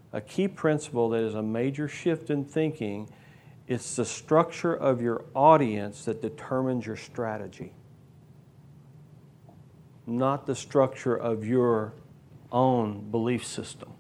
a key principle that is a major shift in thinking. It's the structure of your audience that determines your strategy, not the structure of your own belief system.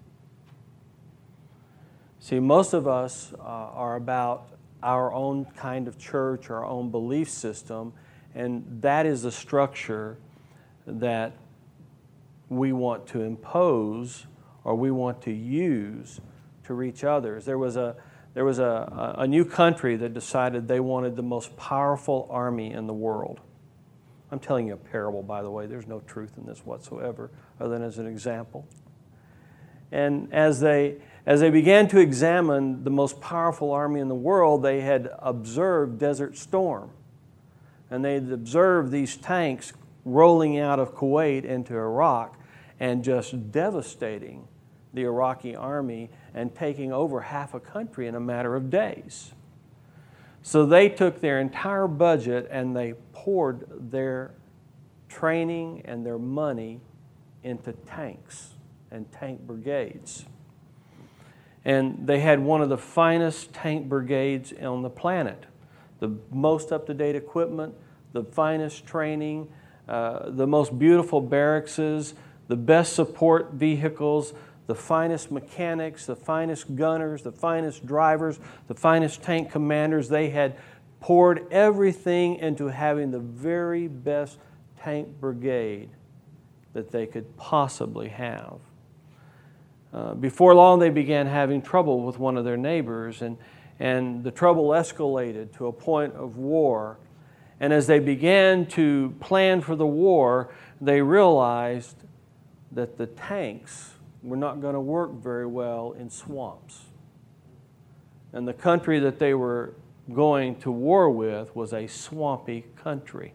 See, most of us are about our own kind of church, our own belief system, and that is the structure that we want to impose or we want to use to reach others. There was a new country that decided they wanted the most powerful army in the world. I'm telling you a parable, by the way. There's no truth in this whatsoever, other than as an example. And as they began to examine the most powerful army in the world, they had observed Desert Storm. And they had observed these tanks rolling out of Kuwait into Iraq and just devastating the Iraqi army and taking over half a country in a matter of days. So they took their entire budget and they poured their training and their money into tanks and tank brigades. And they had one of the finest tank brigades on the planet. The most up-to-date equipment, the finest training, the most beautiful barracks, the best support vehicles, the finest mechanics, the finest gunners, the finest drivers, the finest tank commanders. They had poured everything into having the very best tank brigade that they could possibly have. Before long, they began having trouble with one of their neighbors, and the trouble escalated to a point of war. And as they began to plan for the war, they realized that the tanks were not going to work very well in swamps. And the country that they were going to war with was a swampy country.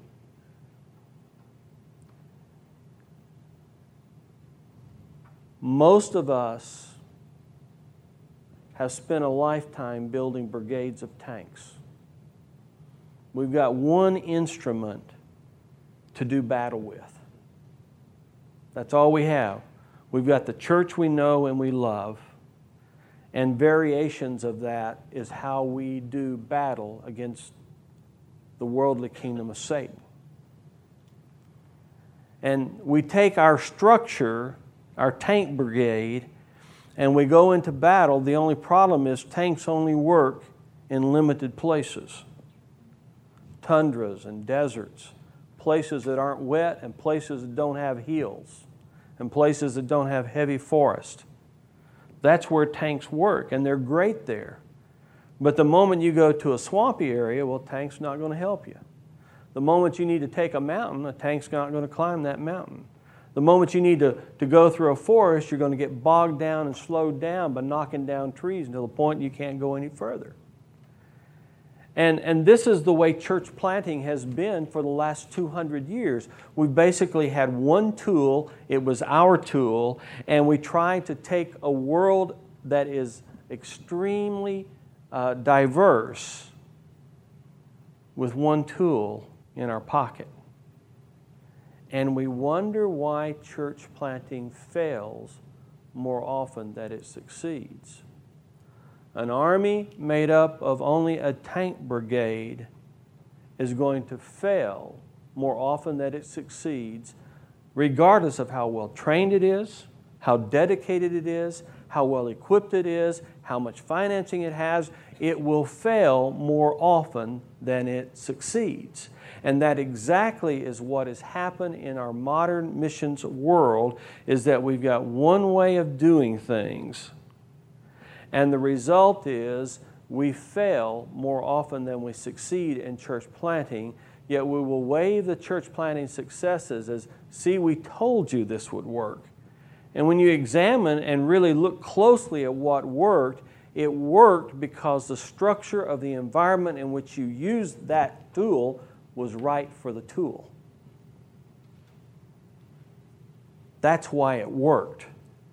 Most of us have spent a lifetime building brigades of tanks. We've got one instrument to do battle with. That's all we have. We've got the church we know and we love, and variations of that is how we do battle against the worldly kingdom of Satan. And we take our structure, our tank brigade, and we go into battle. The only problem is tanks only work in limited places. Tundras and deserts, places that aren't wet and places that don't have hills, and places that don't have heavy forest. That's where tanks work, and they're great there. But the moment you go to a swampy area, well, tank's not going to help you. The moment you need to take a mountain, a tank's not going to climb that mountain. The moment you need to go through a forest, you're going to get bogged down and slowed down by knocking down trees until the point you can't go any further. And this is the way church planting has been for the last 200 years. We've basically had one tool, it was our tool, and we tried to take a world that is extremely diverse with one tool in our pocket. And we wonder why church planting fails more often than it succeeds. An army made up of only a tank brigade is going to fail more often than it succeeds, regardless of how well trained it is, how dedicated it is, how well equipped it is, how much financing it has. It will fail more often than it succeeds. And that exactly is what has happened in our modern missions world, is that we've got one way of doing things. And the result is we fail more often than we succeed in church planting, yet we will wave the church planting successes as, see, we told you this would work. And when you examine and really look closely at what worked, it worked because the structure of the environment in which you used that tool was right for the tool. That's why it worked.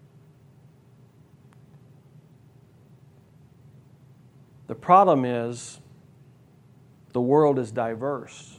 The problem is the world is diverse.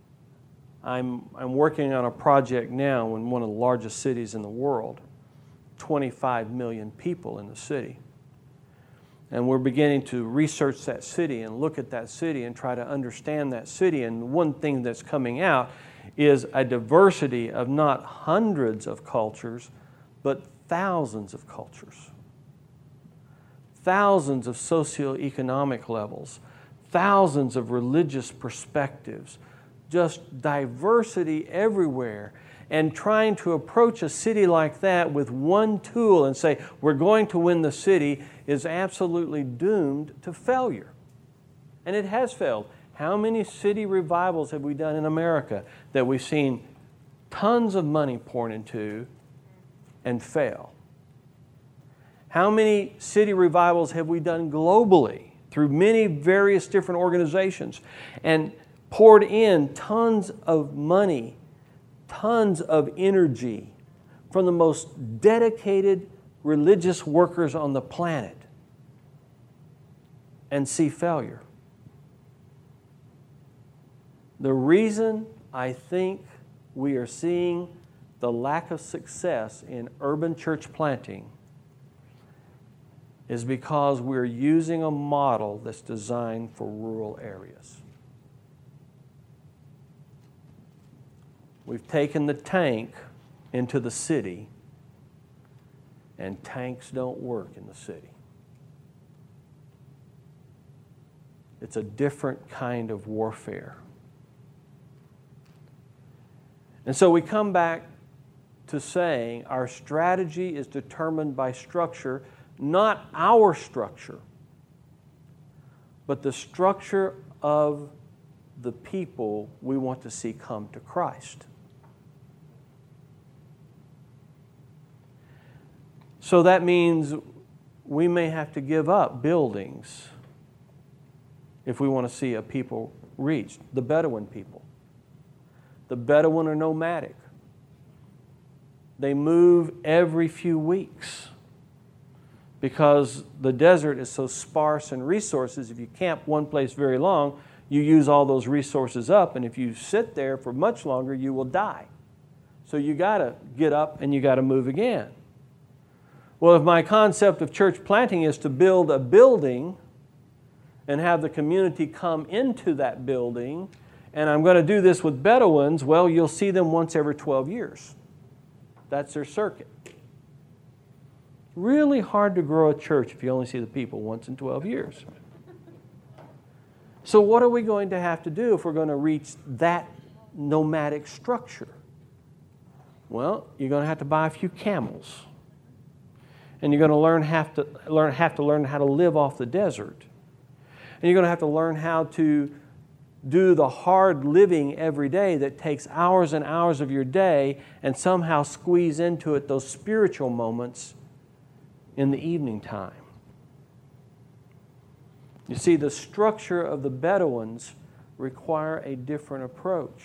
I'm working on a project now in one of the largest cities in the world. 25 million people in the city. And we're beginning to research that city and look at that city and try to understand that city. And one thing that's coming out is a diversity of not hundreds of cultures, but thousands of cultures. Thousands of socioeconomic levels, thousands of religious perspectives, just diversity everywhere. And trying to approach a city like that with one tool and say, we're going to win the city, is absolutely doomed to failure. And it has failed. How many city revivals have we done in America that we've seen tons of money poured into and fail? How many city revivals have we done globally through many various different organizations and poured in tons of money, tons of energy from the most dedicated religious workers on the planet and see failure? The reason I think we are seeing the lack of success in urban church planting is because we're using a model that's designed for rural areas. We've taken the tank into the city, and tanks don't work in the city. It's a different kind of warfare. And so we come back to saying our strategy is determined by structure, not our structure, but the structure of the people we want to see come to Christ. So that means we may have to give up buildings if we want to see a people reached. The Bedouin people. The Bedouin are nomadic. They move every few weeks because the desert is so sparse in resources. If you camp one place very long, you use all those resources up, and if you sit there for much longer, you will die. So you got to get up and you got to move again. Well, if my concept of church planting is to build a building and have the community come into that building, and I'm going to do this with Bedouins, well, you'll see them once every 12 years. That's their circuit. Really hard to grow a church if you only see the people once in 12 years. So what are we going to have to do if we're going to reach that nomadic structure? Well, you're going to have to buy a few camels. And you're going to have to learn how to live off the desert. And you're going to have to learn how to do the hard living every day that takes hours and hours of your day and somehow squeeze into it those spiritual moments in the evening time. You see, the structure of the Bedouins require a different approach.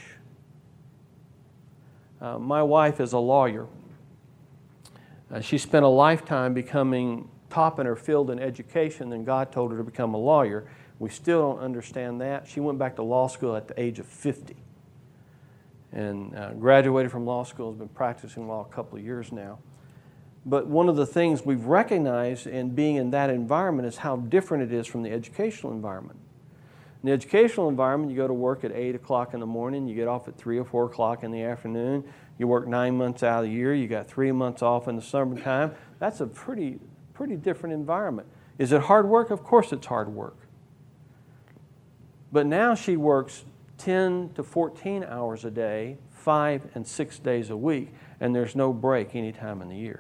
My wife is a lawyer. She spent a lifetime becoming top in her field in education, and God told her to become a lawyer. We still don't understand that. She went back to law school at the age of 50 and graduated from law school, has been practicing law a couple of years now. But one of the things we've recognized in being in that environment is how different it is from the educational environment. In the educational environment, you go to work at 8 o'clock in the morning, you get off at 3 or 4 o'clock in the afternoon, you work 9 months out of the year, you got 3 months off in the summertime. That's a pretty different environment. Is it hard work? Of course it's hard work. But now she works 10 to 14 hours a day, 5 and 6 days a week, and there's no break any time in the year.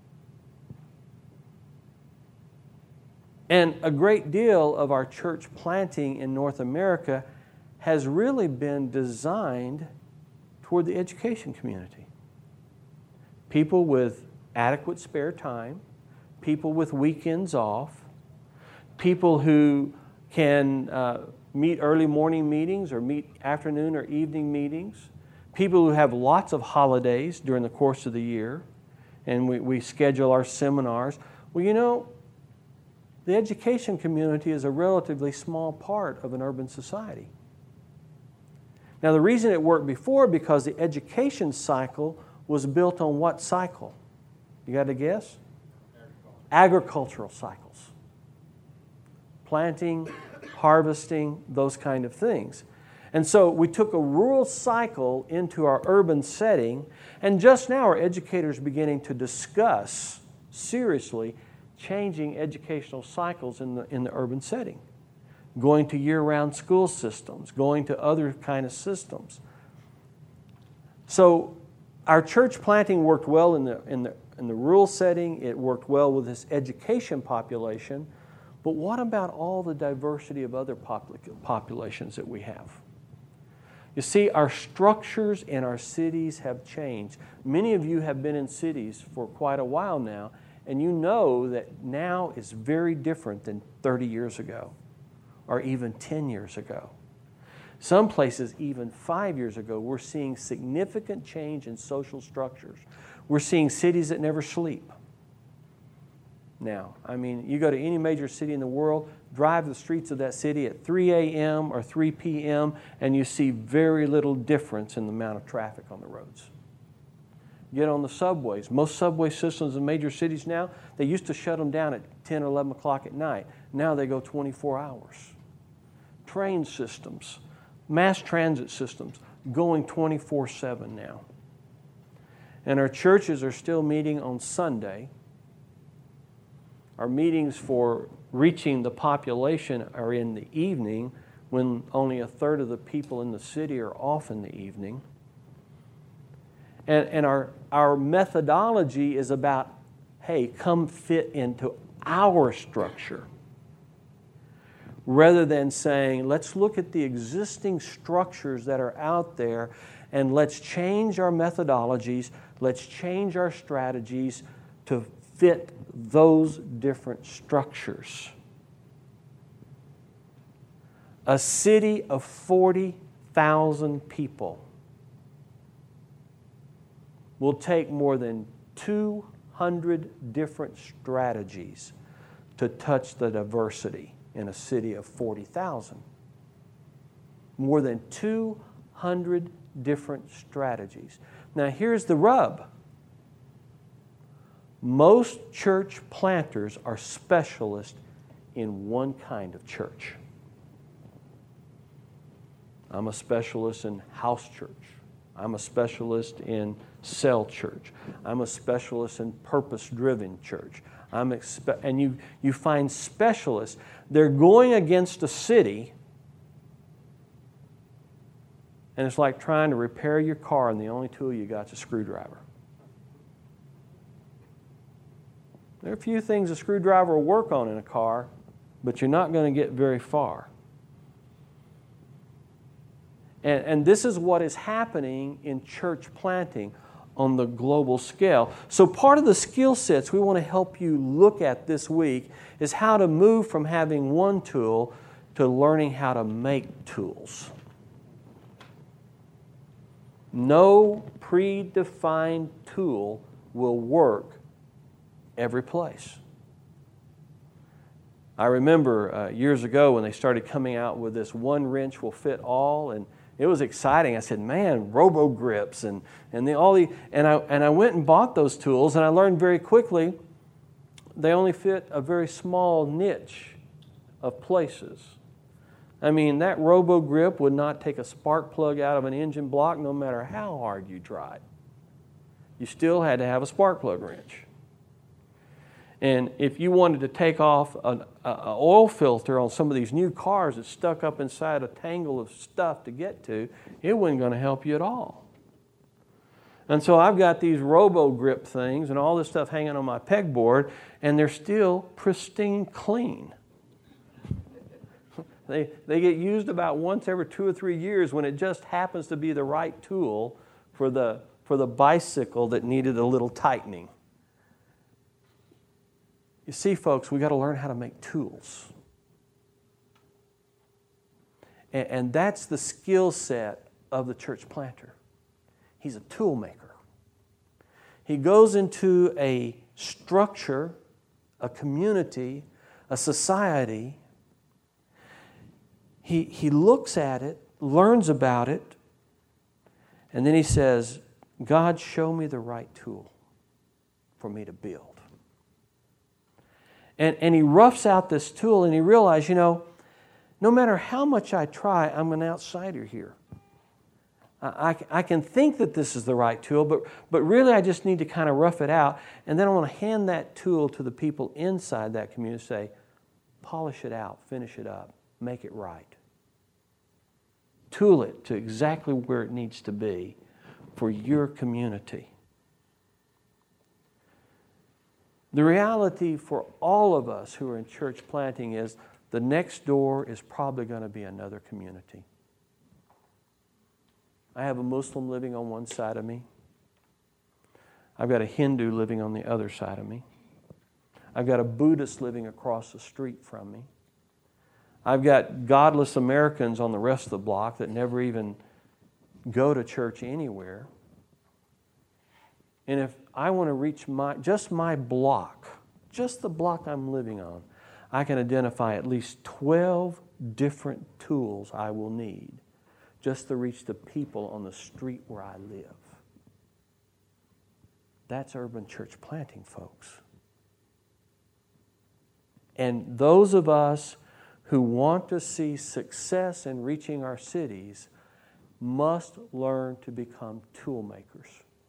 And a great deal of our church planting in North America has really been designed toward the education community. People with adequate spare time, people with weekends off, people who can meet early morning meetings or meet afternoon or evening meetings, people who have lots of holidays during the course of the year, and we schedule our seminars. Well, you know, the education community is a relatively small part of an urban society. Now, the reason it worked before because the education cycle was built on what cycle? You got to guess? Agricultural cycles. Planting, harvesting, those kind of things. And so we took a rural cycle into our urban setting, and just now our educators are beginning to discuss seriously changing educational cycles in the urban setting, going to year-round school systems, going to other kind of systems. So our church planting worked well in the rural setting. It worked well with this education population. But what about all the diversity of other populations that we have? You see, our structures in our cities have changed. Many of you have been in cities for quite a while now, and you know that now is very different than 30 years ago or even 10 years ago. Some places, even 5 years ago, we're seeing significant change in social structures. We're seeing cities that never sleep. Now, I mean, you go to any major city in the world, drive the streets of that city at 3 a.m. or 3 p.m., and you see very little difference in the amount of traffic on the roads. Get on the subways. Most subway systems in major cities now, they used to shut them down at 10 or 11 o'clock at night. Now they go 24 hours. Train systems, mass transit systems, going 24/7 now. And our churches are still meeting on Sunday. Our meetings for reaching the population are in the evening when only a third of the people in the city are off in the evening. And our methodology is about, hey, come fit into our structure. Rather than saying, let's look at the existing structures that are out there and let's change our methodologies, let's change our strategies to fit those different structures. A city of 40,000 people will take more than 200 different strategies to touch the diversity in a city of 40,000. More than 200 different strategies. Now here's the rub. Most church planters are specialists in one kind of church. I'm a specialist in house church. I'm a specialist in cell church. I'm a specialist in purpose-driven church. And you find specialists. They're going against a city, and it's like trying to repair your car, and the only tool you got is a screwdriver. There are a few things a screwdriver will work on in a car, but you're not going to get very far. And this is what is happening in church planting on the global scale. So part of the skill sets we want to help you look at this week is how to move from having one tool to learning how to make tools. No predefined tool will work every place. I remember years ago when they started coming out with this one wrench will fit all, and it was exciting. I said, man, robo grips and I went and bought those tools, and I learned very quickly they only fit a very small niche of places. I mean, that robo grip would not take a spark plug out of an engine block no matter how hard you tried. You still had to have a spark plug wrench. And if you wanted to take off an oil filter on some of these new cars that's stuck up inside a tangle of stuff to get to, it wasn't going to help you at all. And so I've got these robo grip things and all this stuff hanging on my pegboard, and they're still pristine clean. They get used about once every 2 or 3 years when it just happens to be the right tool for the bicycle that needed a little tightening. You see, folks, we've got to learn how to make tools. And that's the skill set of the church planter. He's a tool maker. He goes into a structure, a community, a society. He looks at it, learns about it, and then he says, God, show me the right tool. for me to build. And he roughs out this tool, and he realized, no matter how much I try, I'm an outsider here. I can think that this is the right tool, but really I just need to kind of rough it out, and then I want to hand that tool to the people inside that community and say, polish it out, finish it up, make it right. Tool it to exactly where it needs to be for your community. The reality for all of us who are in church planting is the next door is probably going to be another community. I have a Muslim living on one side of me. I've got a Hindu living on the other side of me. I've got a Buddhist living across the street from me. I've got godless Americans on the rest of the block that never even go to church anywhere. And if I want to reach just my block, just the block I'm living on, I can identify at least 12 different tools I will need just to reach the people on the street where I live. That's urban church planting, folks. And those of us who want to see success in reaching our cities must learn to become tool makers.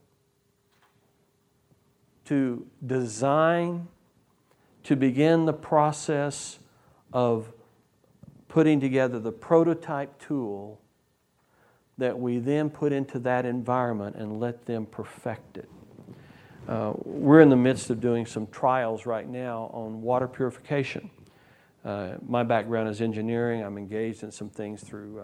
To design, to begin the process of putting together the prototype tool that we then put into that environment and let them perfect it. We're in the midst of doing some trials right now on water purification. My background is engineering. I'm engaged in some things through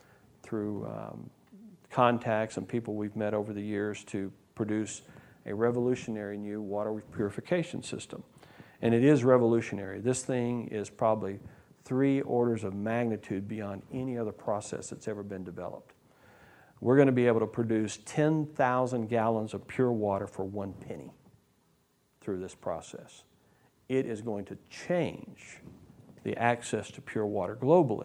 contacts and people we've met over the years to produce a revolutionary new water purification system. And it is revolutionary. This thing is probably 3 orders of magnitude beyond any other process that's ever been developed. We're going to be able to produce 10,000 gallons of pure water for 1 penny through this process. It is going to change the access to pure water globally.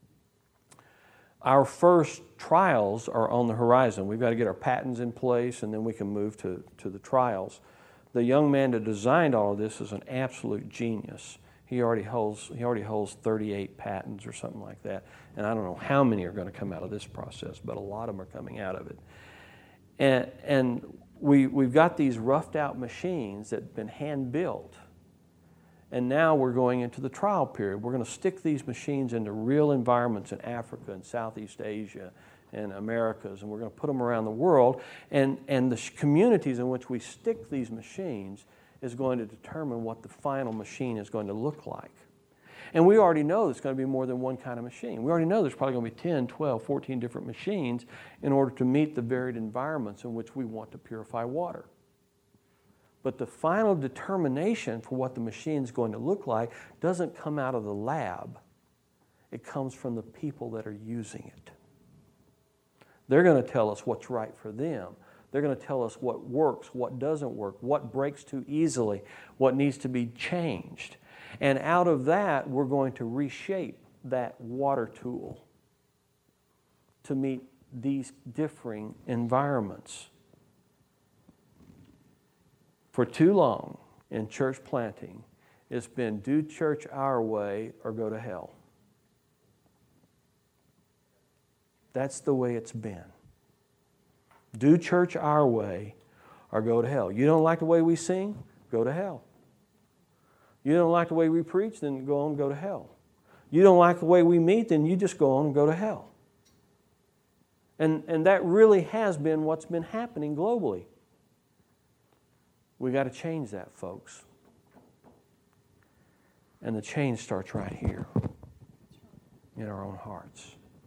Our first trials are on the horizon. We've got to get our patents in place, and then we can move to the trials. The young man that designed all of this is an absolute genius. He already holds 38 patents or something like that. And I don't know how many are going to come out of this process, but a lot of them are coming out of it. And we've got these roughed out machines that have been hand built. And now we're going into the trial period. We're going to stick these machines into real environments in Africa and Southeast Asia and Americas, and we're going to put them around the world. And the communities in which we stick these machines is going to determine what the final machine is going to look like. And we already know there's going to be more than one kind of machine. We already know there's probably going to be 10, 12, 14 different machines in order to meet the varied environments in which we want to purify water. But the final determination for what the machine is going to look like doesn't come out of the lab. It comes from the people that are using it. They're going to tell us what's right for them. They're going to tell us what works, what doesn't work, what breaks too easily, what needs to be changed. And out of that, we're going to reshape that water tool to meet these differing environments. For too long in church planting, it's been do church our way or go to hell. That's the way it's been. Do church our way or go to hell. You don't like the way we sing? Go to hell. You don't like the way we preach? Then go on and go to hell. You don't like the way we meet? Then you just go on and go to hell. And that really has been what's been happening globally. We got to change that, folks. And the change starts right here in our own hearts.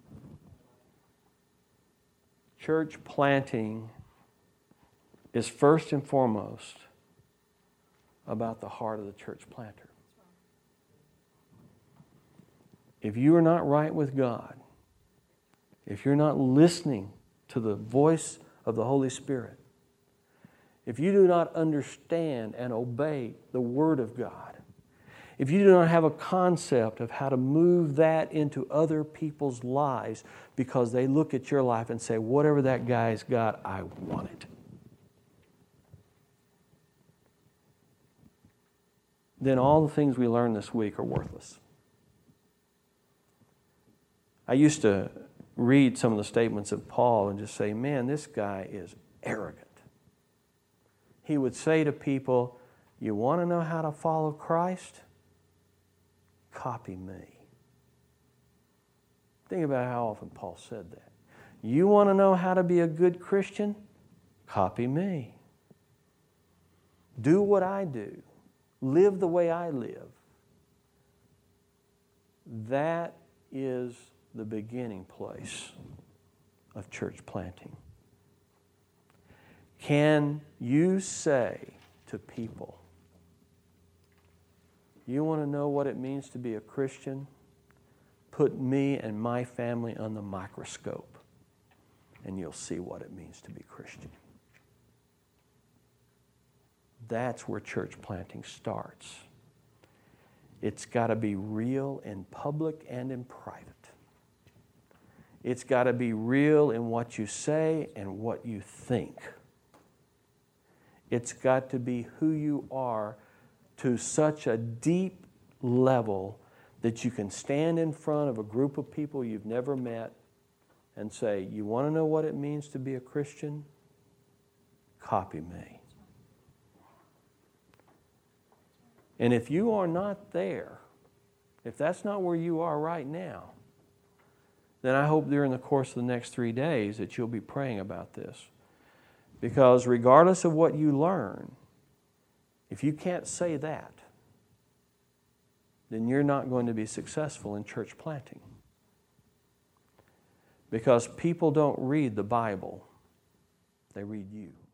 Church planting is first and foremost about the heart of the church planter. If you are not right with God, if you're not listening to the voice of the Holy Spirit, if you do not understand and obey the Word of God, if you do not have a concept of how to move that into other people's lives because they look at your life and say, whatever that guy's got, I want it. then all the things we learned this week are worthless. I used to read some of the statements of Paul and just say, man, this guy is arrogant. He would say to people, you want to know how to follow Christ? Copy me. Think about how often Paul said that. You want to know how to be a good Christian? Copy me. Do what I do. Live the way I live. That is the beginning place of church planting. Can you say to people, you want to know what it means to be a Christian? Put me and my family on the microscope, and you'll see what it means to be Christian. That's where church planting starts. It's got to be real in public and in private. It's got to be real in what you say and what you think. It's got to be who you are to such a deep level that you can stand in front of a group of people you've never met and say, you want to know what it means to be a Christian? Copy me. And if you are not there, if that's not where you are right now, then I hope during the course of the next 3 days that you'll be praying about this. Because regardless of what you learn, if you can't say that, then you're not going to be successful in church planting. Because people don't read the Bible, they read you.